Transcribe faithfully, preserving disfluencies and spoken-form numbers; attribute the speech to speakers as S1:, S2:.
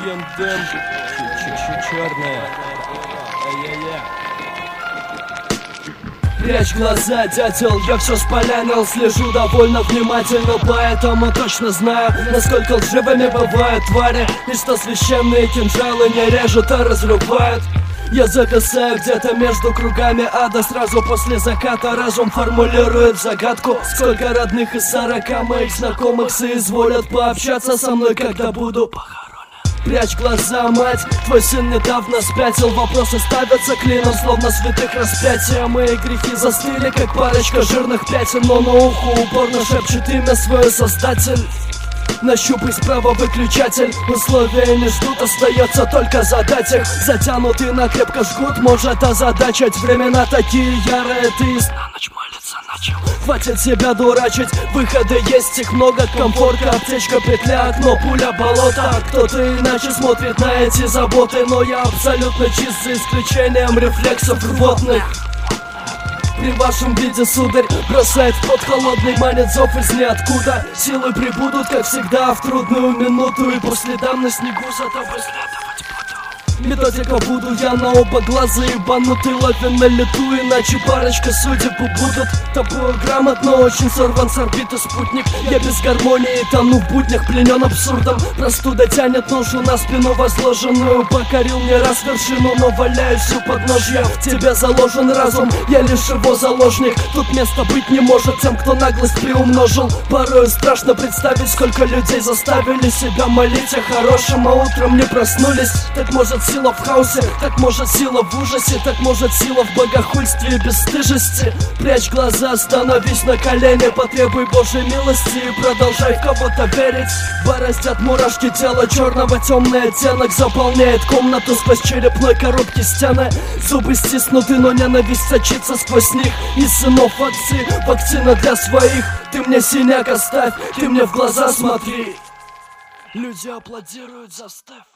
S1: Кен Дэм, черная.
S2: Прячь глаза, дятел, я все спалянил. Слежу довольно внимательно, поэтому точно знаю, насколько лживыми бывают твари, и что священные кинжалы не режут, а разрубают. Я зависаю где-то между кругами ада. Сразу после заката разум формулирует загадку: сколько родных из сорока моих знакомых соизволят пообщаться со мной, когда буду похоронен. Прячь глаза, мать, твой сын недавно спятил. Вопросы ставятся клином, словно святых распятия. Мои грехи застыли, как парочка жирных пятен, но на ухо упорно шепчет имя свое Создатель. Нащупай справа выключатель. Условия не ждут, остается только задать их. Затянутый накрепко жгут может озадачить. Времена такие ярые, ты на ночь молиться начал. Хватит себя дурачить, выходы есть, их много. Комфорка, аптечка, петля, окно, пуля, болото. Кто-то иначе смотрит на эти заботы, но я абсолютно чист, за исключением рефлексов рвотных. При вашем виде, сударь, бросает в пот холодный, манит зов из ниоткуда. Силы прибудут, как всегда, в трудную минуту, и по следам на снегу за тобой следовать буду. Методика буду я на оба глаза, ебанутый ловен на лету, иначе парочка судеб будут. Тобою грамотно, очень сорван с орбиты спутник. Я без гармонии тону в буднях, пленен абсурдом. Простуда тянет ношу на спину возложенную. Покорил не раз вершину, но валяюсь у подножья. В тебе заложен разум, я лишь его заложник. Тут места быть не может тем, кто наглость приумножил. Порою страшно представить, сколько людей заставили себя молить о хорошем, а утром не проснулись. Так может сила в хаосе, так может сила в ужасе, так может сила в богохульстве и бесстыжести. Прячь глаза, становись на колени, потребуй Божьей милости и продолжай в кого-то верить. Бороздят мурашки тела черного, темный оттенок заполняет комнату сквозь черепной коробки стены. Зубы стиснуты, но ненависть сочится сквозь них. Из сынов отцы, вакцина для своих. Ты мне синяк оставь, ты мне в глаза смотри. Люди аплодируют, заставь.